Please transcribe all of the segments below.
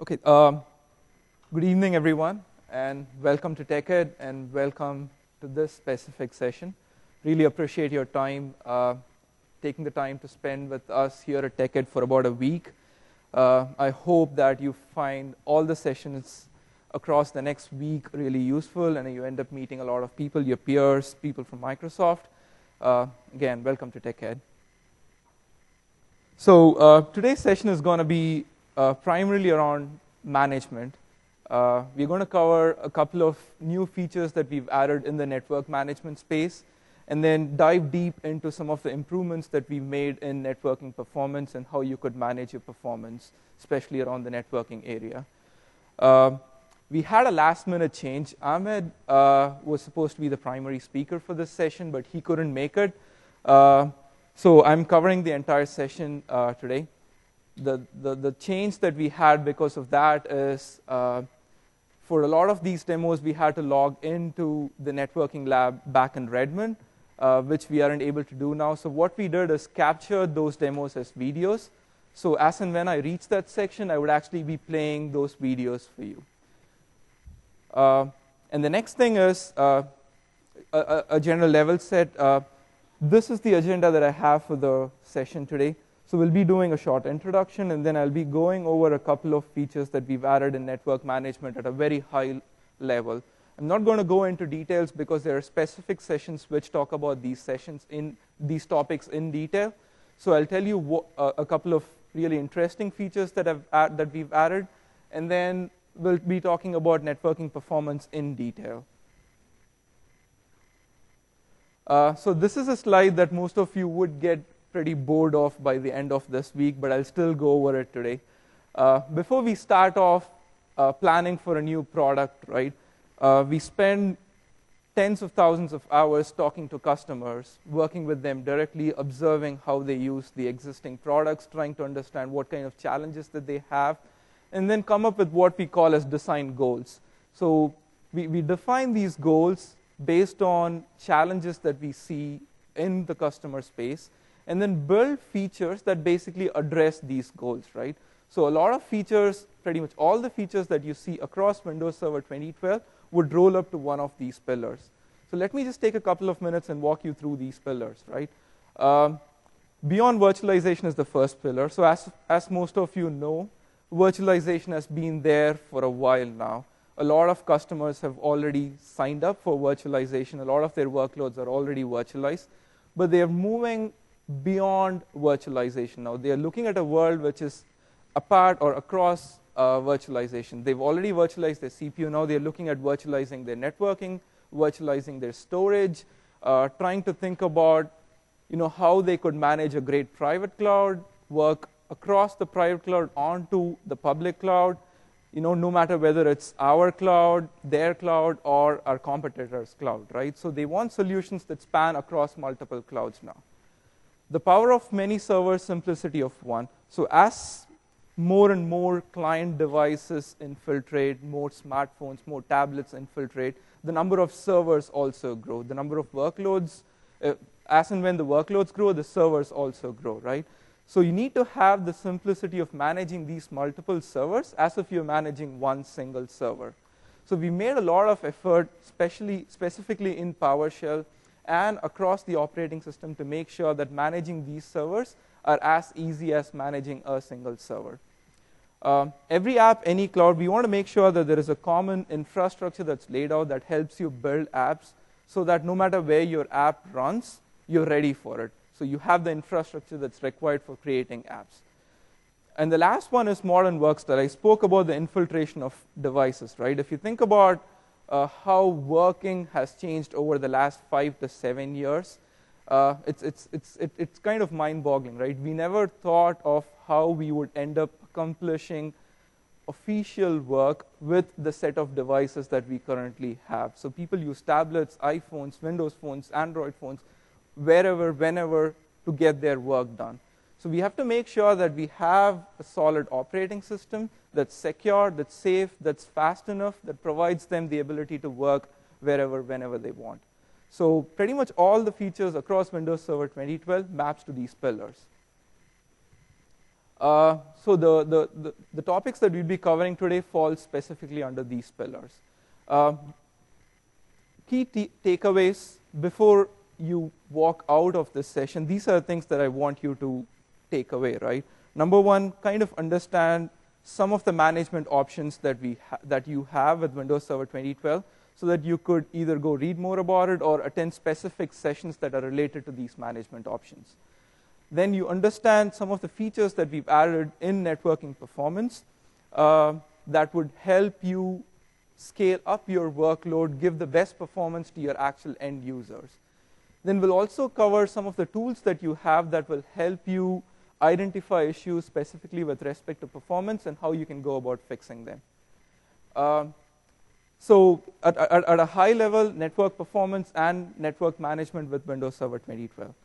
Okay, good evening, everyone, and welcome to TechEd, and welcome to this specific session. Really appreciate your time, taking the time to spend with us here at TechEd for about a week. I hope that you find all the sessions across the next week really useful, and you end up meeting a lot of people, your peers, people from Microsoft. Again, welcome to TechEd. So today's session is going to be primarily around management. We're going to cover a couple of new features that we've added in the network management space, and then dive deep into some of the improvements that we've made in networking performance and how you could manage your performance, especially around the networking area. We had a last-minute change. Ahmed was supposed to be the primary speaker for this session, but he couldn't make it. So I'm covering the entire session today. The change that we had because of that is for a lot of these demos, we had to log into the networking lab back in Redmond, which we aren't able to do now. So what we did is capture those demos as videos. So as and when I reach that section, I would actually be playing those videos for you. And the next thing is a general level set. This is the agenda that I have for the session today. So we'll be doing a short introduction, and then I'll be going over a couple of features that we've added in network management at a very high level. I'm not going to go into details because there are specific sessions which talk about these topics in detail. So I'll tell you a couple of really interesting features that we've added, and then we'll be talking about networking performance in detail. So this is a slide that most of you would get pretty bored of by the end of this week, but I'll still go over it today. Before we start off planning for a new product, right, we spend tens of thousands of hours talking to customers, working with them directly, observing how they use the existing products, trying to understand what kind of challenges that they have, and then come up with what we call as design goals. So we define these goals based on challenges that we see in the customer space, and then build features that basically address these goals, right? So a lot of features, pretty much all the features that you see across Windows Server 2012 would roll up to one of these pillars. So let me just take a couple of minutes and walk you through these pillars, right? Beyond virtualization is the first pillar. So as most of you know, virtualization has been there for a while now. A lot of customers have already signed up for virtualization. A lot of their workloads are already virtualized, but they are moving beyond virtualization now. They are looking at a world which is apart or across virtualization. They've already virtualized their CPU. Now they're looking at virtualizing their networking, virtualizing their storage, trying to think about how they could manage a great private cloud, work across the private cloud onto the public cloud, no matter whether it's our cloud, their cloud, or our competitor's cloud, right? So they want solutions that span across multiple clouds now. The power of many servers, simplicity of one. So as more and more client devices infiltrate, more smartphones, more tablets infiltrate, the number of servers also grow. The number of workloads, as and when the workloads grow, the servers also grow, right? So you need to have the simplicity of managing these multiple servers as if you're managing one single server. So we made a lot of effort, specifically in PowerShell and across the operating system, to make sure that managing these servers are as easy as managing a single server. Every app, any cloud, we want to make sure that there is a common infrastructure that's laid out that helps you build apps so that no matter where your app runs, you're ready for it. So you have the infrastructure that's required for creating apps. And the last one is modern work style. I spoke about the infiltration of devices, right? If you think about how working has changed over the last 5 to 7 years, it's kind of mind-boggling, right? We never thought of how we would end up accomplishing official work with the set of devices that we currently have. So people use tablets, iPhones, Windows phones, Android phones, wherever, whenever, to get their work done. So we have to make sure that we have a solid operating system that's secure, that's safe, that's fast enough, that provides them the ability to work wherever, whenever they want. So pretty much all the features across Windows Server 2012 maps to these pillars. So the topics that we'll be covering today fall specifically under these pillars. Key takeaways before you walk out of this session, these are things that I want you to take away, right? Number one, kind of understand some of the management options that you have with Windows Server 2012 so that you could either go read more about it or attend specific sessions that are related to these management options. Then you understand some of the features that we've added in networking performance that would help you scale up your workload, give the best performance to your actual end users. Then we'll also cover some of the tools that you have that will help you identify issues specifically with respect to performance and how you can go about fixing them. So at a high level, network performance and network management with Windows Server 2012.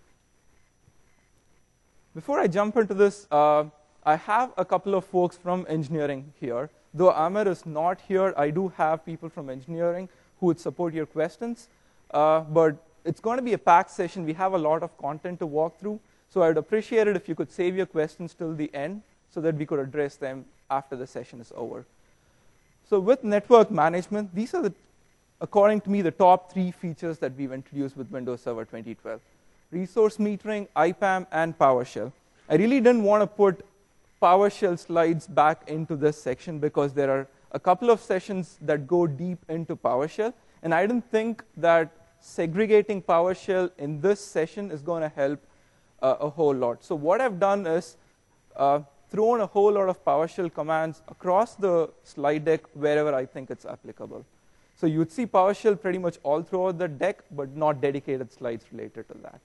Before I jump into this, I have a couple of folks from engineering here. Though Amir is not here, I do have people from engineering who would support your questions. But it's going to be a packed session. We have a lot of content to walk through. So I'd appreciate it if you could save your questions till the end so that we could address them after the session is over. So with network management, these are, according to me, the top 3 features that we've introduced with Windows Server 2012. Resource metering, IPAM, and PowerShell. I really didn't want to put PowerShell slides back into this section because there are a couple of sessions that go deep into PowerShell, and I didn't think that segregating PowerShell in this session is going to help a whole lot. So what I've done is thrown a whole lot of PowerShell commands across the slide deck wherever I think it's applicable. So you would see PowerShell pretty much all throughout the deck, but not dedicated slides related to that.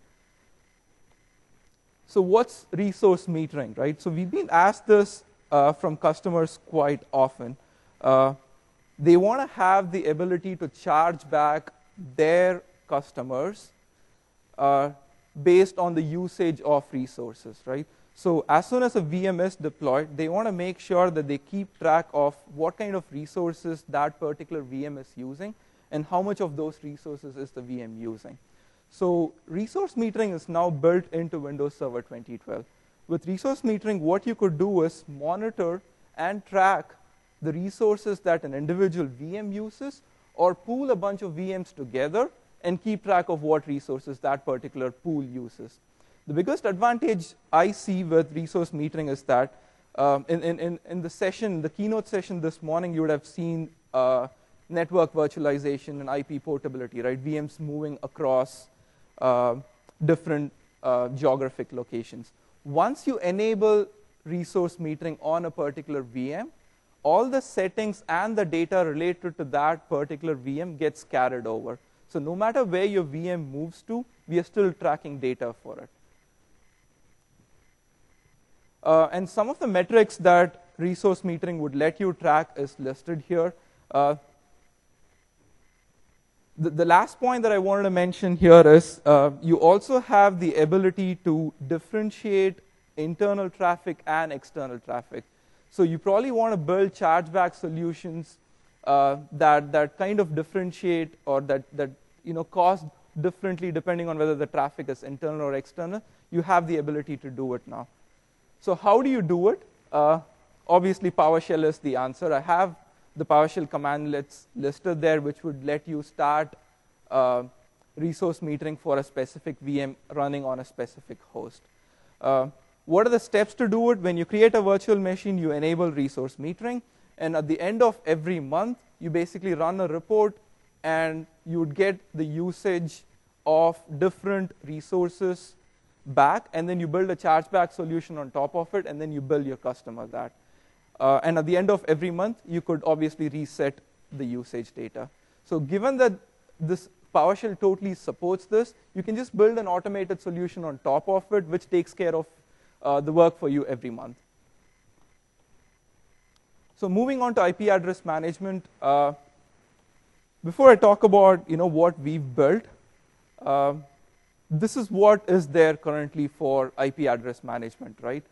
So what's resource metering, right? So we've been asked this from customers quite often. They want to have the ability to charge back their customers based on the usage of resources, right? So as soon as a VM is deployed, they want to make sure that they keep track of what kind of resources that particular VM is using and how much of those resources is the VM using. So resource metering is now built into Windows Server 2012. With resource metering, what you could do is monitor and track the resources that an individual VM uses or pool a bunch of VMs together and keep track of what resources that particular pool uses. The biggest advantage I see with resource metering is that in the session, the keynote session this morning, you would have seen network virtualization and IP portability, right? VMs moving across different geographic locations. Once you enable resource metering on a particular VM, all the settings and the data related to that particular VM gets carried over. So no matter where your VM moves to, we are still tracking data for it. And some of the metrics that resource metering would let you track is listed here. The last point that I wanted to mention here is you also have the ability to differentiate internal traffic and external traffic. So you probably want to build chargeback solutions that kind of differentiate or that cost differently depending on whether the traffic is internal or external. You have the ability to do it now. So how do you do it? Obviously, PowerShell is the answer. I have the PowerShell commandlets listed there, which would let you start resource metering for a specific VM running on a specific host. What are the steps to do it? When you create a virtual machine, you enable resource metering. And at the end of every month, you basically run a report, and you would get the usage of different resources back. And then you build a chargeback solution on top of it, and then you bill your customer that. And at the end of every month, you could obviously reset the usage data. So given that this PowerShell totally supports this, you can just build an automated solution on top of it, which takes care of the work for you every month. So moving on to IP address management, before I talk about what we've built, this is what is there currently for IP address management, right?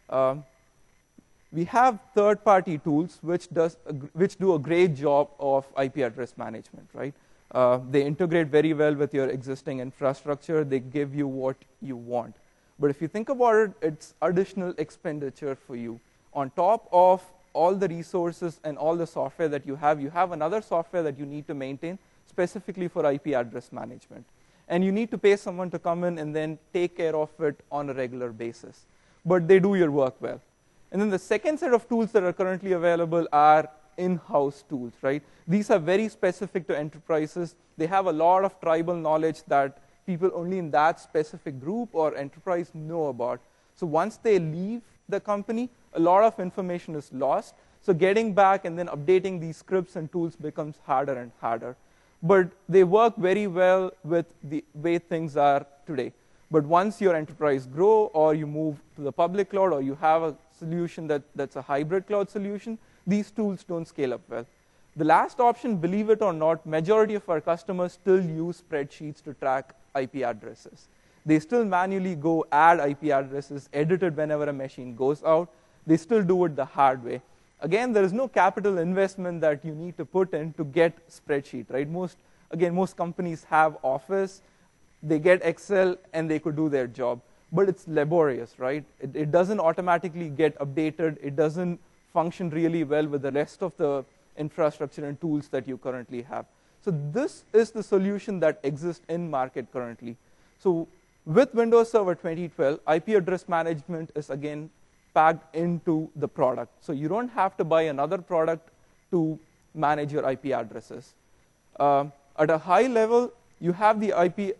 We have third-party tools which do a great job of IP address management, right? They integrate very well with your existing infrastructure. They give you what you want. But if you think about it, it's additional expenditure for you. On top of all the resources and all the software that you have another software that you need to maintain specifically for IP address management. And you need to pay someone to come in and then take care of it on a regular basis. But they do your work well. And then the second set of tools that are currently available are in-house tools, right? These are very specific to enterprises. They have a lot of tribal knowledge that people only in that specific group or enterprise know about. So once they leave the company, a lot of information is lost. So getting back and then updating these scripts and tools becomes harder and harder. But they work very well with the way things are today. But once your enterprise grow, or you move to the public cloud, or you have a solution that's a hybrid cloud solution, these tools don't scale up well. The last option, believe it or not, majority of our customers still use spreadsheets to track IP addresses. They still manually go add IP addresses, edit it whenever a machine goes out. They still do it the hard way. Again, there is no capital investment that you need to put in to get spreadsheet, right? Most companies have Office, they get Excel, and they could do their job. But it's laborious, right? It doesn't automatically get updated. It doesn't function really well with the rest of the infrastructure and tools that you currently have. So this is the solution that exists in market currently. So with Windows Server 2012, IP address management is again packed into the product. So you don't have to buy another product to manage your IP addresses. At a high level, you have the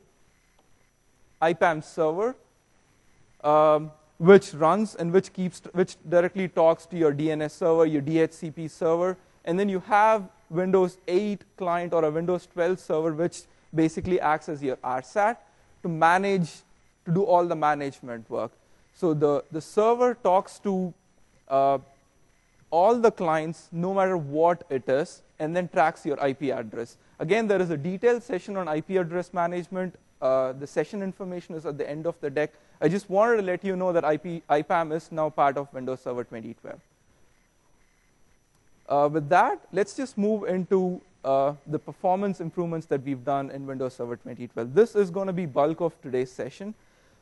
IPAM server, which runs and which directly talks to your DNS server, your DHCP server, and then you have Windows 8 client or a Windows 12 server, which basically acts as your RSAT to do all the management work. So the server talks to all the clients, no matter what it is, and then tracks your IP address. Again, there is a detailed session on IP address management. The session information is at the end of the deck. I just wanted to let you know that IPAM is now part of Windows Server 2012. With that, let's just move into the performance improvements that we've done in Windows Server 2012. This is going to be bulk of today's session.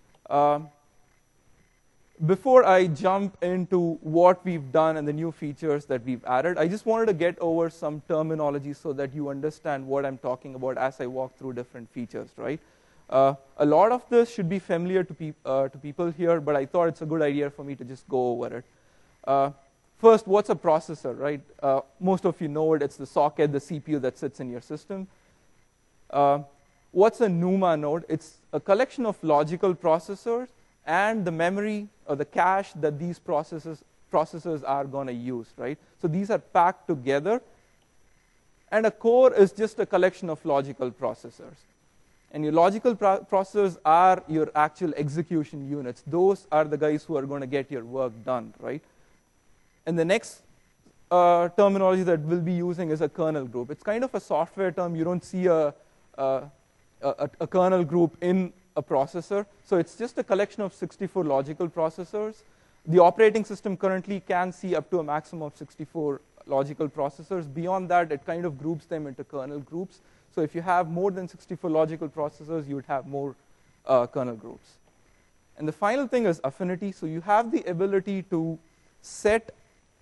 Before I jump into what we've done and the new features that we've added, I just wanted to get over some terminology so that you understand what I'm talking about as I walk through different features, right? A lot of this should be familiar to people here, but I thought it's a good idea for me to just go over it. First, what's a processor, right? Most of you know it. It's the socket, the CPU that sits in your system. What's a NUMA node? It's a collection of logical processors and the memory or the cache that these processors are going to use, right? So these are packed together. And a core is just a collection of logical processors. And your logical processors are your actual execution units. Those are the guys who are going to get your work done, right? And the next terminology that we'll be using is a kernel group. It's kind of a software term. You don't see a kernel group in a processor. So it's just a collection of 64 logical processors. The operating system currently can see up to a maximum of 64 logical processors. Beyond that, it kind of groups them into kernel groups. So if you have more than 64 logical processors, you would have more kernel groups. And the final thing is affinity. So you have the ability to set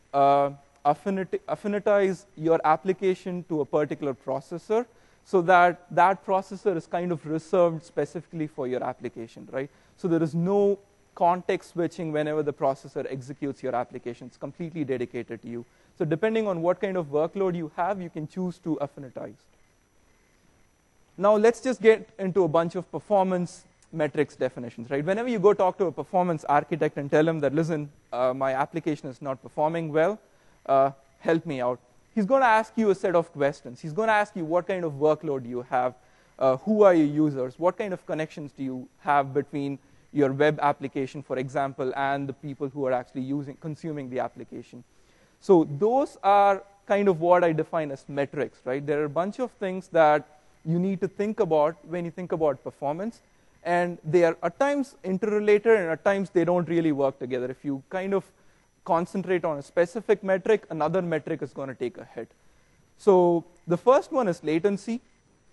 affinitize your application to a particular processor so that that processor is kind of reserved specifically for your application, right? So there is no context switching whenever the processor executes your application. It's completely dedicated to you. So depending on what kind of workload you have, you can choose to affinitize. Now let's just get into a bunch of performance metrics definitions, right? Whenever you go talk to a performance architect and tell him that, listen, my application is not performing well, help me out. He's going to ask you a set of questions. He's going to ask you what kind of workload you have, who are your users, what kind of connections do you have between your web application, for example, and the people who are actually consuming the application. So those are kind of what I define as metrics, right? There are a bunch of things that you need to think about when you think about performance. And they are at times interrelated, and at times they don't really work together. If you kind of concentrate on a specific metric, another metric is going to take a hit. So the first one is latency.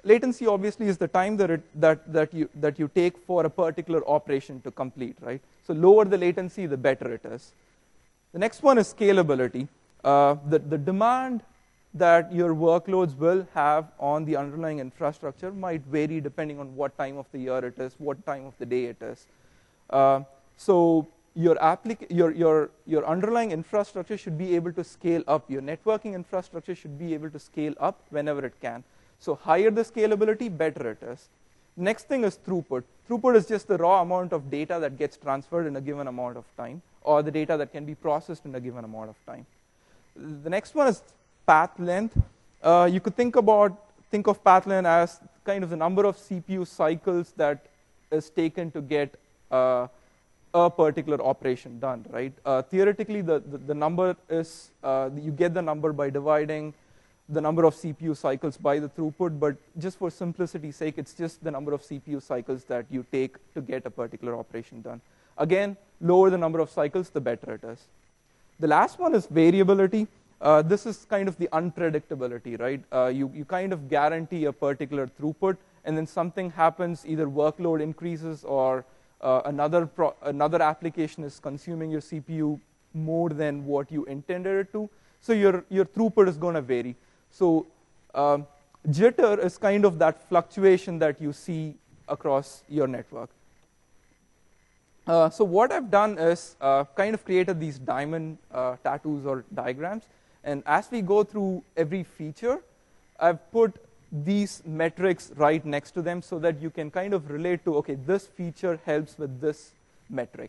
latency obviously is the time that you take for a particular operation to complete, right? So lower the latency, the better it is. The next one is scalability. The demand that your workloads will have on the underlying infrastructure might vary depending on what time of the year it is, what time of the day it is. So your underlying infrastructure should be able to scale up. Your networking infrastructure should be able to scale up whenever it can. So higher the scalability, better it is. Next thing is throughput. Throughput is just the raw amount of data that gets transferred in a given amount of time, or the data that can be processed in a given amount of time. The next one is path length. You could think of path length as kind of the number of CPU cycles that is taken to get a particular operation done, right? Theoretically, the number is, you get the number by dividing the number of CPU cycles by the throughput, but just for simplicity's sake, it's just the number of CPU cycles that you take to get a particular operation done. Again, lower the number of cycles, the better it is. The last one is variability. This is kind of the unpredictability, right? You kind of guarantee a particular throughput, and then something happens, either workload increases or another application is consuming your CPU more than what you intended it to. So your throughput is going to vary. So jitter is kind of that fluctuation that you see across your network. So what I've done is kind of created these diamond tattoos or diagrams. And as we go through every feature, I've put these metrics right next to them so that you can kind of relate to, okay, this feature helps with this metric.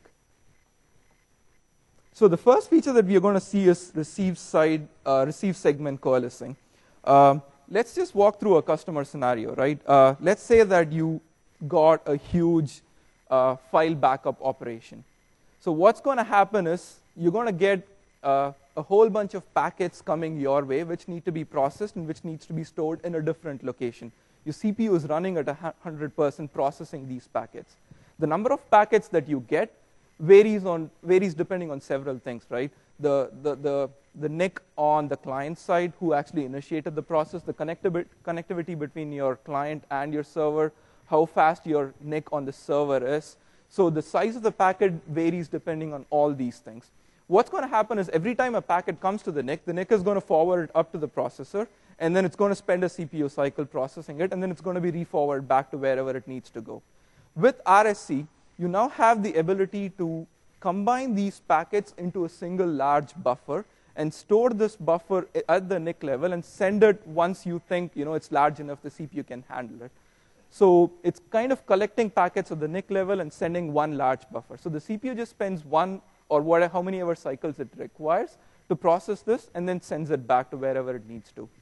So the first feature that we are going to see is receive segment coalescing. Let's just walk through a customer scenario, right? Let's say that you got a huge file backup operation. So what's going to happen is you're going to get a whole bunch of packets coming your way, which need to be processed and which needs to be stored in a different location. Your CPU is running at 100% processing these packets. The number of packets that you get varies depending on several things, right? The NIC on the client side, who actually initiated the process, the connectivity between your client and your server, how fast your NIC on the server is. So the size of the packet varies depending on all these things. What's going to happen is every time a packet comes to the NIC is going to forward it up to the processor, and then it's going to spend a CPU cycle processing it, and then it's going to be re-forwarded back to wherever it needs to go. With RSC, you now have the ability to combine these packets into a single large buffer and store this buffer at the NIC level and send it once you think it's large enough the CPU can handle it. So it's kind of collecting packets at the NIC level and sending one large buffer. So the CPU just spends one or how many ever cycles it requires to process this, and then sends it back to wherever it needs to.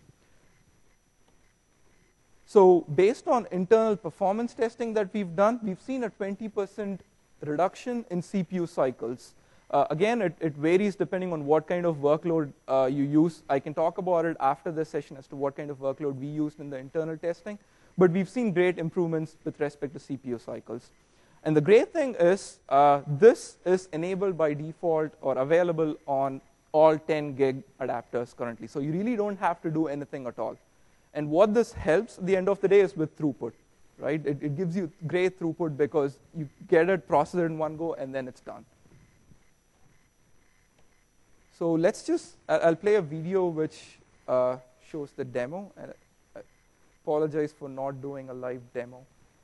So based on internal performance testing that we've done, we've seen a 20% reduction in CPU cycles. Again, it varies depending on what kind of workload you use. I can talk about it after this session as to what kind of workload we used in the internal testing. But we've seen great improvements with respect to CPU cycles. And the great thing is this is enabled by default or available on all 10 gig adapters currently. So you really don't have to do anything at all. And what this helps at the end of the day is with throughput, right? It gives you great throughput because you get it, process it in one go, and then it's done. So let's I'll play a video which shows the demo. And I apologize for not doing a live demo.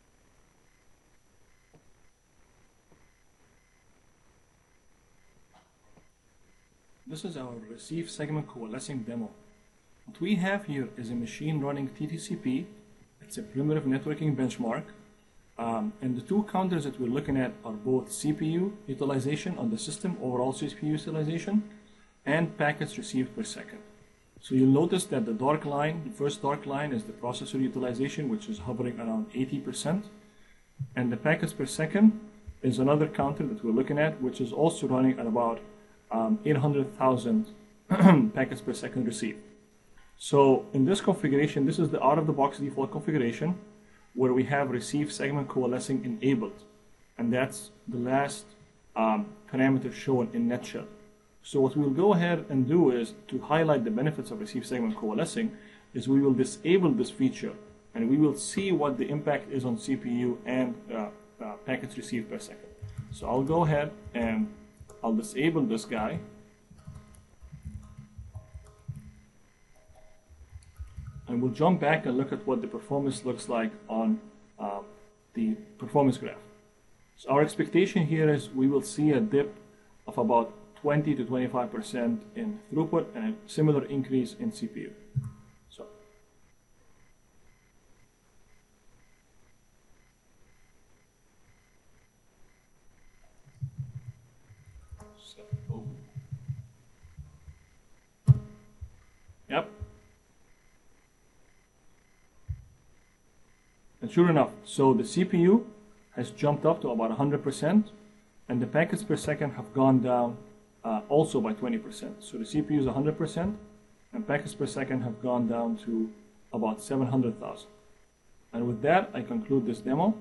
This is our receive segment coalescing demo. What we have here is a machine running TTCP. It's a primitive networking benchmark. And the two counters that we're looking at are both CPU utilization on the system, overall CPU utilization, and packets received per second. So you'll notice that the dark line, the first dark line, is the processor utilization, which is hovering around 80%. And the packets per second is another counter that we're looking at, which is also running at about 800,000 packets per second received. So in this configuration, this is the out-of-the-box default configuration where we have receive segment coalescing enabled. And that's the last parameter shown in nutshell. So what we'll go ahead and do is to highlight the benefits of receive segment coalescing is we will disable this feature and we will see what the impact is on CPU and packets received per second. So I'll go ahead and I'll disable this guy. And we'll jump back and look at what the performance looks like on the performance graph. So our expectation here is we will see a dip of about 20 to 25% in throughput and a similar increase in CPU. So yep. And sure enough, so the CPU has jumped up to about 100%, and the packets per second have gone down also by 20%. So the CPU is 100%, and packets per second have gone down to about 700,000. And with that, I conclude this demo.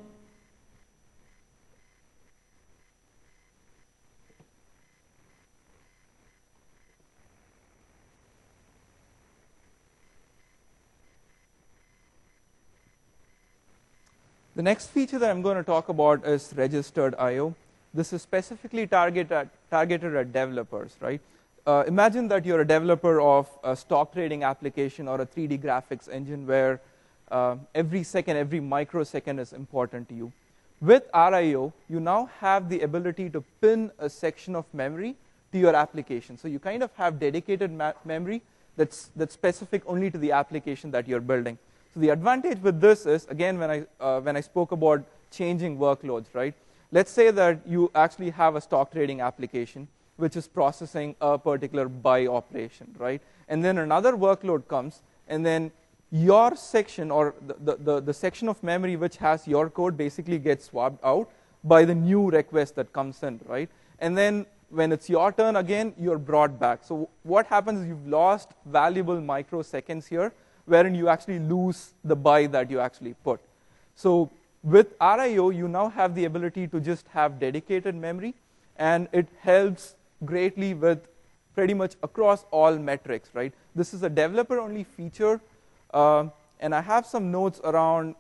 The next feature that I'm going to talk about is registered I/O. This is specifically targeted at developers, right? Imagine that you're a developer of a stock trading application or a 3D graphics engine where every second, every microsecond is important to you. With RIO, you now have the ability to pin a section of memory to your application. So you kind of have dedicated memory that's specific only to the application that you're building. So the advantage with this is, again, when I spoke about changing workloads, right? Let's say that you actually have a stock trading application which is processing a particular buy operation, right? And then another workload comes, and then your section or the section of memory which has your code basically gets swapped out by the new request that comes in, right? And then when it's your turn again, you're brought back. So what happens is you've lost valuable microseconds here, wherein you actually lose the buy that you actually put. So with RIO, you now have the ability to just have dedicated memory, and it helps greatly with pretty much across all metrics, right? This is a developer-only feature, and I have some notes around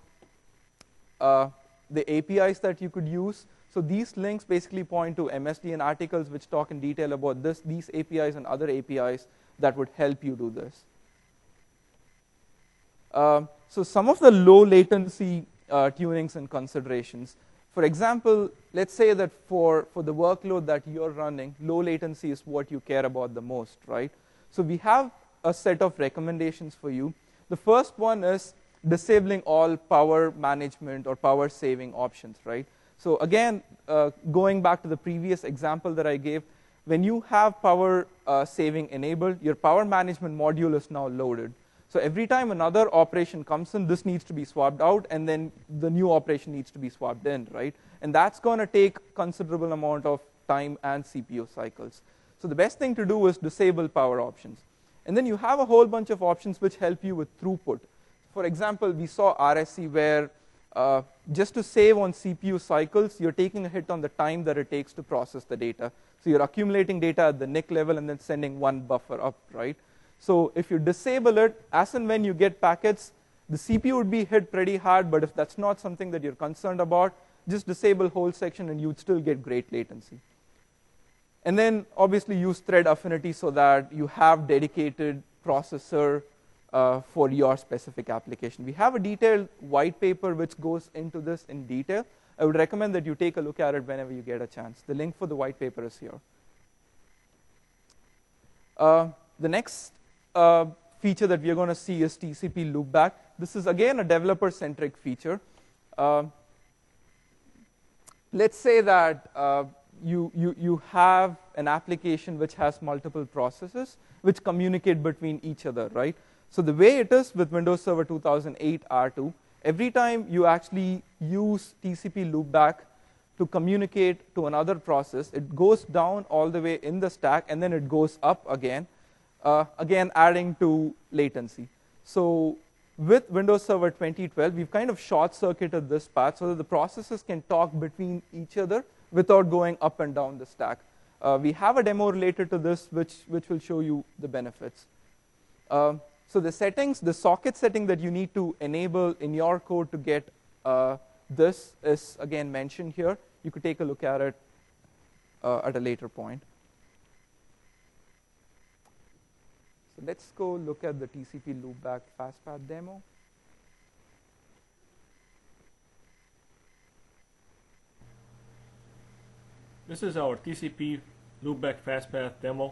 the APIs that you could use. So these links basically point to MSDN articles which talk in detail about these APIs and other APIs that would help you do this. So some of the low latency tunings and considerations. For example, let's say that for the workload that you're running, low latency is what you care about the most, right? So we have a set of recommendations for you. The first one is disabling all power management or power saving options, right? So again, going back to the previous example that I gave, when you have power saving enabled, your power management module is now loaded. So every time another operation comes in, this needs to be swapped out, and then the new operation needs to be swapped in, right? And that's going to take considerable amount of time and CPU cycles. So the best thing to do is disable power options. And then you have a whole bunch of options which help you with throughput. For example, we saw RSC where just to save on CPU cycles, you're taking a hit on the time that it takes to process the data. So you're accumulating data at the NIC level and then sending one buffer up, right? So if you disable it, as and when you get packets, the CPU would be hit pretty hard, but if that's not something that you're concerned about, just disable whole section and you'd still get great latency. And then obviously use thread affinity so that you have dedicated processor for your specific application. We have a detailed white paper which goes into this in detail. I would recommend that you take a look at it whenever you get a chance. The link for the white paper is here. The next feature that we are going to see is TCP loopback. This is again a developer-centric feature. Let's say that you have an application which has multiple processes which communicate between each other, right? So the way it is with Windows Server 2008 R2, every time you actually use TCP loopback to communicate to another process, it goes down all the way in the stack, and then it goes up again, again adding to latency. So with Windows Server 2012, we've kind of short-circuited this path so that the processes can talk between each other without going up and down the stack. We have a demo related to this which will show you the benefits. So the settings, the socket setting that you need to enable in your code to get this is again mentioned here. You could take a look at it at a later point. So let's go look at the TCP loopback fastpath demo. This is our TCP loopback fastpath demo.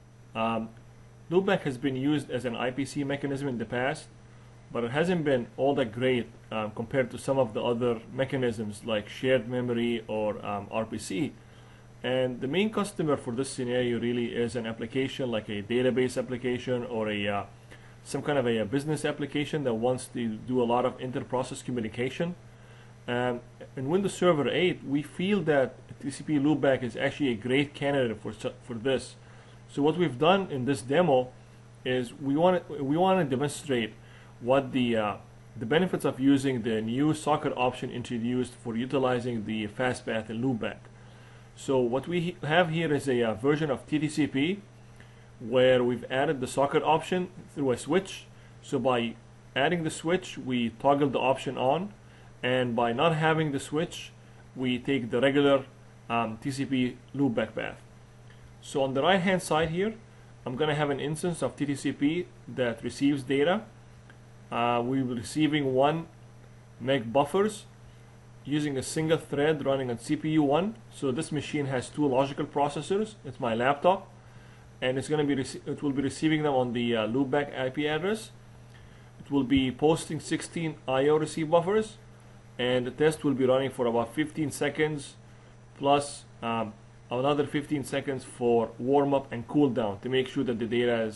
Loopback has been used as an IPC mechanism in the past, but it hasn't been all that great compared to some of the other mechanisms like shared memory or RPC. And the main customer for this scenario really is an application like a database application or some kind of a business application that wants to do a lot of inter-process communication. In Windows Server 8, we feel that TCP loopback is actually a great candidate for this. So what we've done in this demo is we want to demonstrate what the benefits of using the new socket option introduced for utilizing the fastpath and loopback. So what we have here is a version of TTCP where we've added the socket option through a switch. So by adding the switch, we toggle the option on, and by not having the switch, we take the regular TCP loopback path. So on the right hand side here, I'm going to have an instance of TTCP that receives data. We will be receiving 1 meg buffers using a single thread running on CPU 1. So this machine has 2 logical processors. It's my laptop, and it will be receiving them on the loopback IP address. It will be posting 16 IO receive buffers, and the test will be running for about 15 seconds plus another 15 seconds for warm up and cool down to make sure that the data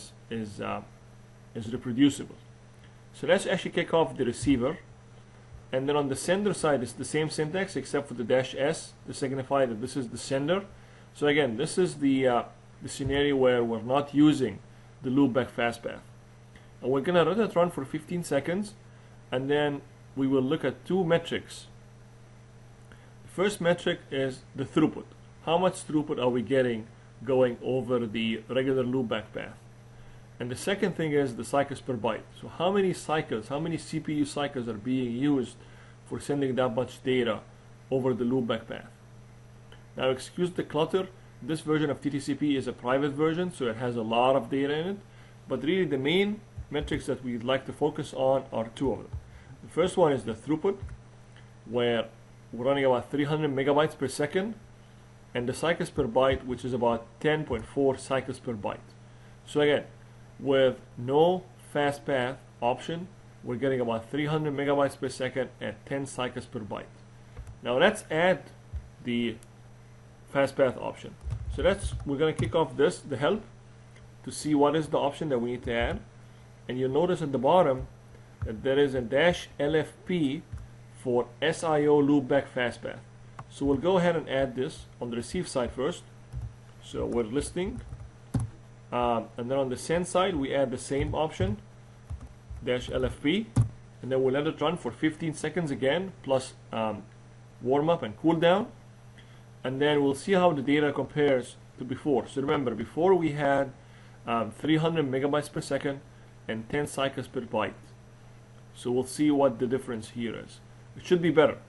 is reproducible. So let's actually kick off the receiver, and then on the sender side it's the same syntax except for the -s to signify that this is the sender. So again, this is the scenario where we're not using the loopback fastpath, and we're gonna let it run for 15 seconds, and then we will look at 2 metrics. The first metric is the throughput. How much throughput are we getting going over the regular loopback path? And the second thing is the cycles per byte. So how many cycles, how many CPU cycles are being used for sending that much data over the loopback path? Now excuse the clutter, this version of TTCP is a private version, so it has a lot of data in it, but really the main metrics that we'd like to focus on are 2 of them. The first one is the throughput, where we're running about 300 megabytes per second, and the cycles per byte, which is about 10.4 cycles per byte. So again, with no fastpath option, we're getting about 300 megabytes per second at 10 cycles per byte. Now let's add the fastpath option. So we're going to kick off the help to see what is the option that we need to add. And you'll notice at the bottom that there is a -LFP for SIO loopback fastpath. So we'll go ahead and add this on the receive side first. So we're listening, and then on the send side we add the same option, -LFP, and then we'll let it run for 15 seconds again, plus warm up and cool down, and then we'll see how the data compares to before. So remember, before we had 300 megabytes per second and 10 cycles per byte. So we'll see what the difference here is. It should be better.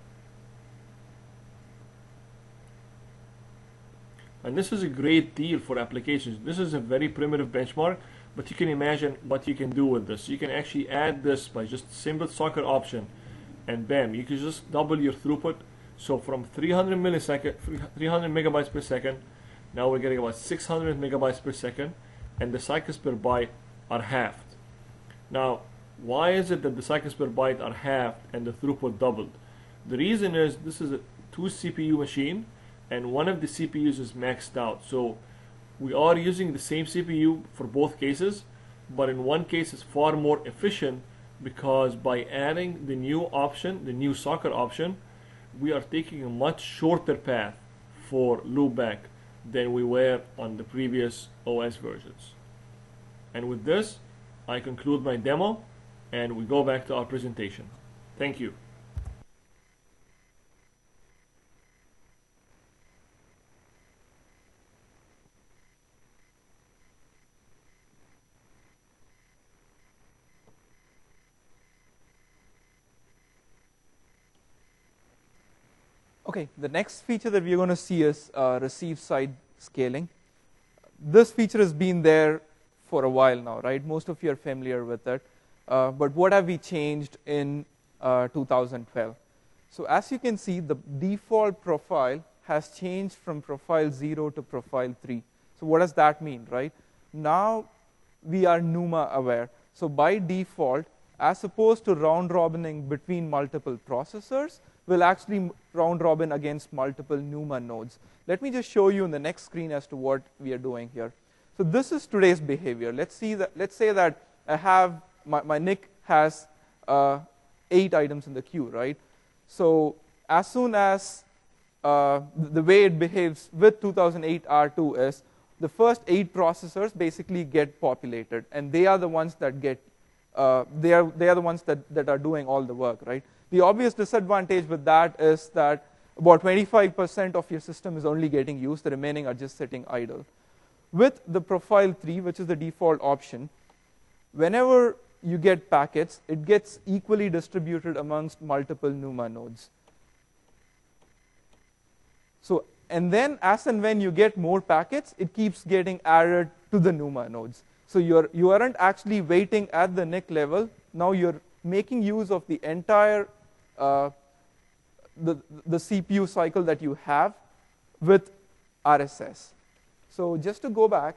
And this is a great deal for applications. This is a very primitive benchmark, but you can imagine what you can do with this. You can actually add this by just simple socket option, and bam, you can just double your throughput. So from 300 megabytes per second, now we're getting about 600 megabytes per second, and the cycles per byte are halved. Now, why is it that the cycles per byte are halved and the throughput doubled? The reason is this is a 2 CPU machine, and one of the CPUs is maxed out. So we are using the same CPU for both cases, but in one case it's far more efficient because by adding the new option, the new socket option, we are taking a much shorter path for loopback than we were on the previous OS versions. And with this, I conclude my demo and we go back to our presentation. Thank you. Okay, the next feature that we're going to see is receive side scaling. This feature has been there for a while now, right? Most of you are familiar with it. But what have we changed in 2012? So as you can see, the default profile has changed from profile 0 to profile 3. So what does that mean, right? Now we are NUMA aware. So by default, as opposed to round robining between multiple processors, we'll actually round robin against multiple NUMA nodes. Let me just show you in the next screen as to what we are doing here. So this is today's behavior. Let's say that I have my NIC has 8 items in the queue, right? So as soon as the way it behaves with 2008 R2 is the first 8 processors basically get populated, and they are the ones that get they are the ones that are doing all the work, right? The obvious disadvantage with that is that about 25% of your system is only getting used. The remaining are just sitting idle. With the profile 3, which is the default option, whenever you get packets, it gets equally distributed amongst multiple NUMA nodes. So, and then as and when you get more packets, it keeps getting added to the NUMA nodes. So you aren't actually waiting at the NIC level. Now you're making use of the entire the CPU cycle that you have with RSS. So just to go back,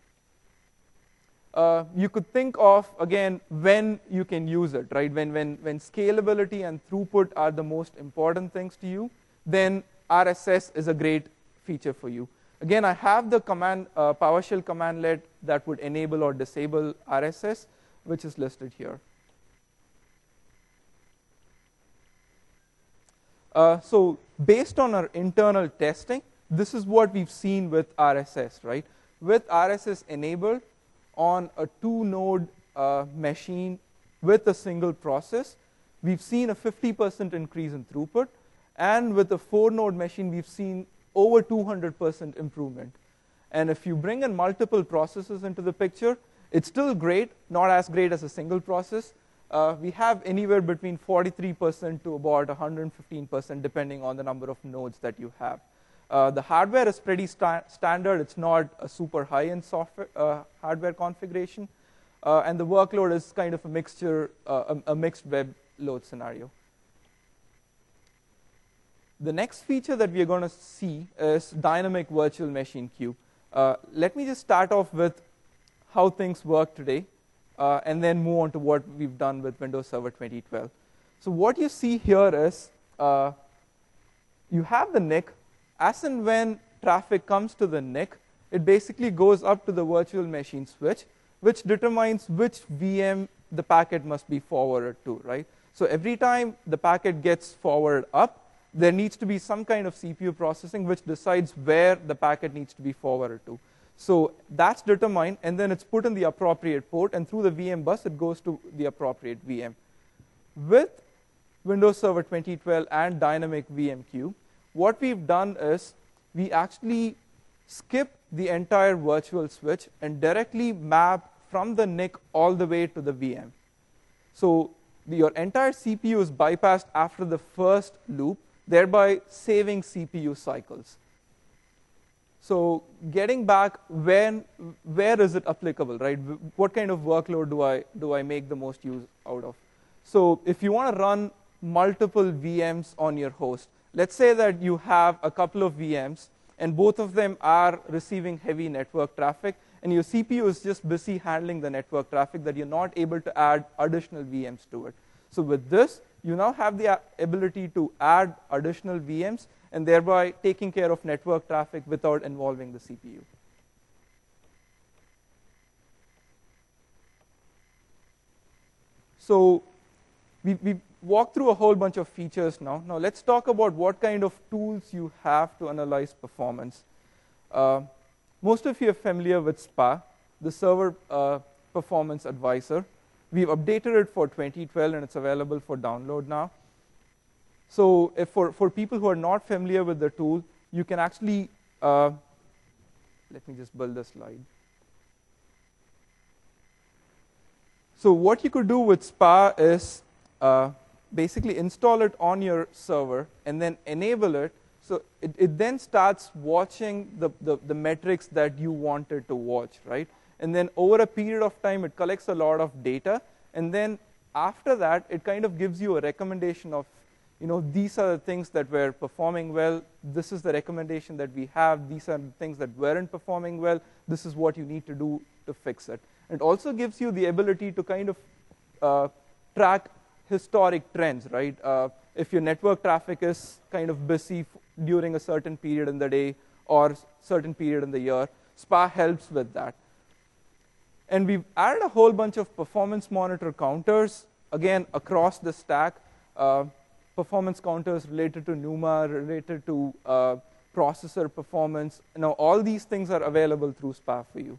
you could think of, again, when you can use it, right? When scalability and throughput are the most important things to you, then RSS is a great feature for you. Again, I have the command PowerShell commandlet that would enable or disable RSS, which is listed here. So based on our internal testing, this is what we've seen with RSS, right? With RSS enabled on a 2-node machine with a single process, we've seen a 50% increase in throughput. And with a 4-node machine, we've seen over 200% improvement. And if you bring in multiple processes into the picture, it's still great, not as great as a single process. We have anywhere between 43% to about 115%, depending on the number of nodes that you have. The hardware is pretty standard. It's not a super high-end software hardware configuration. And the workload is kind of a mixture, a mixed web load scenario. The next feature that we are going to see is dynamic virtual machine queue. Let me just start off with how things work today, and then move on to what we've done with Windows Server 2012. So what you see here is you have the NIC. As and when traffic comes to the NIC, it basically goes up to the virtual machine switch, which determines which VM the packet must be forwarded to, right? So every time the packet gets forwarded up, there needs to be some kind of CPU processing which decides where the packet needs to be forwarded to. So that's determined, and then it's put in the appropriate port, and through the VM bus, it goes to the appropriate VM. With Windows Server 2012 and Dynamic VM Queue, what we've done is we actually skip the entire virtual switch and directly map from the NIC all the way to the VM. So your entire CPU is bypassed after the first loop, thereby saving CPU cycles. So getting back, where is it applicable, right? What kind of workload do I make the most use out of? So if you want to run multiple VMs on your host, let's say that you have a couple of VMs, and both of them are receiving heavy network traffic, and your CPU is just busy handling the network traffic that you're not able to add additional VMs to it. So with this, you now have the ability to add additional VMs and thereby taking care of network traffic without involving the CPU. So we walked through a whole bunch of features now. Now let's talk about what kind of tools you have to analyze performance. Most of you are familiar with SPA, the Server Performance Advisor. We've updated it for 2012, and it's available for download now. So if for people who are not familiar with the tool, you can actually, let me just build a slide. So what you could do with SPA is basically install it on your server and then enable it So it then starts watching the metrics that you wanted to watch, right? And then over a period of time, it collects a lot of data. And then after that, it kind of gives you a recommendation of, these are the things that were performing well. This is the recommendation that we have. These are the things that weren't performing well. This is what you need to do to fix it. It also gives you the ability to kind of track historic trends, right? If your network traffic is kind of busy during a certain period in the day or certain period in the year, SPA helps with that. And we've added a whole bunch of performance monitor counters, again, across the stack. Performance counters related to NUMA, related to processor performance. Now, all these things are available through SPA for you.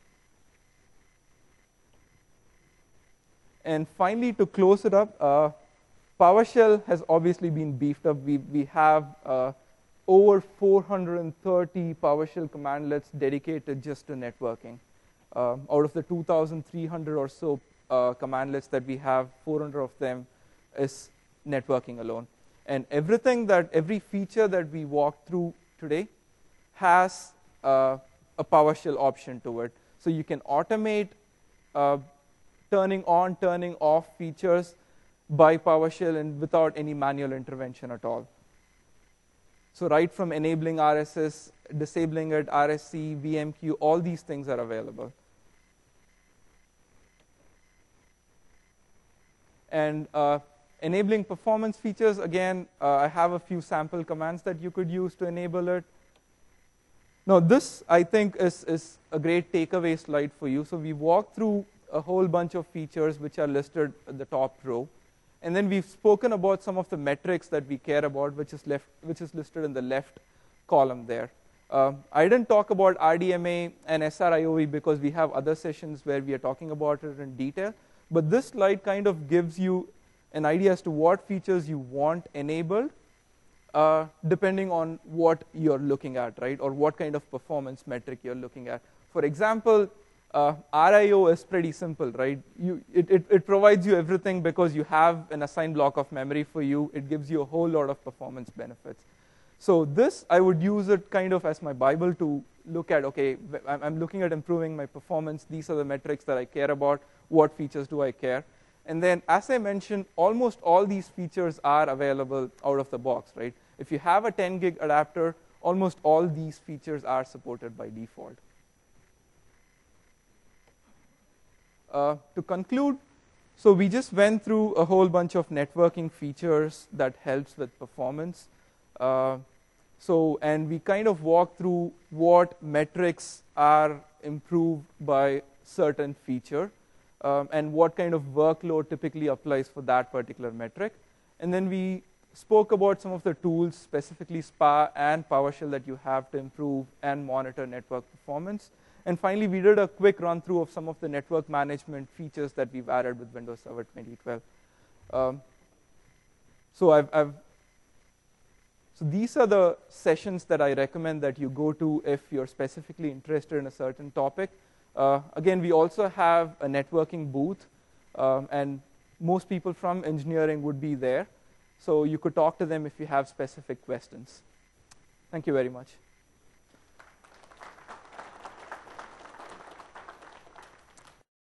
And finally, to close it up, PowerShell has obviously been beefed up. We have over 430 PowerShell commandlets dedicated just to networking. Out of the 2,300 or so commandlets that we have, 400 of them is networking alone. And every feature that we walked through today has a PowerShell option to it. So you can automate turning on, turning off features by PowerShell and without any manual intervention at all. So right from enabling RSS, disabling it, RSC, VMQ, all these things are available. And enabling performance features, again, I have a few sample commands that you could use to enable it. Now, this, I think, is a great takeaway slide for you. So we walked through a whole bunch of features which are listed at the top row. And then we've spoken about some of the metrics that we care about, which is listed in the left column there. I didn't talk about RDMA and SRIOV because we have other sessions where we are talking about it in detail. But this slide kind of gives you an idea as to what features you want enabled, depending on what you're looking at, right? Or what kind of performance metric you're looking at. For example, RIO is pretty simple, right? It provides you everything because you have an assigned block of memory for you. It gives you a whole lot of performance benefits. So this, I would use it kind of as my Bible to look at, okay, I'm looking at improving my performance. These are the metrics that I care about. What features do I care? And then, as I mentioned, almost all these features are available out of the box, right? If you have a 10 gig adapter, almost all these features are supported by default. To conclude, so we just went through a whole bunch of networking features that helps with performance. And we kind of walked through what metrics are improved by certain feature. And what kind of workload typically applies for that particular metric. And then we spoke about some of the tools, specifically SPA and PowerShell, that you have to improve and monitor network performance. And finally, we did a quick run through of some of the network management features that we've added with Windows Server 2012. So these are the sessions that I recommend that you go to if you're specifically interested in a certain topic. Again, we also have a networking booth, and most people from engineering would be there. So you could talk to them if you have specific questions. Thank you very much.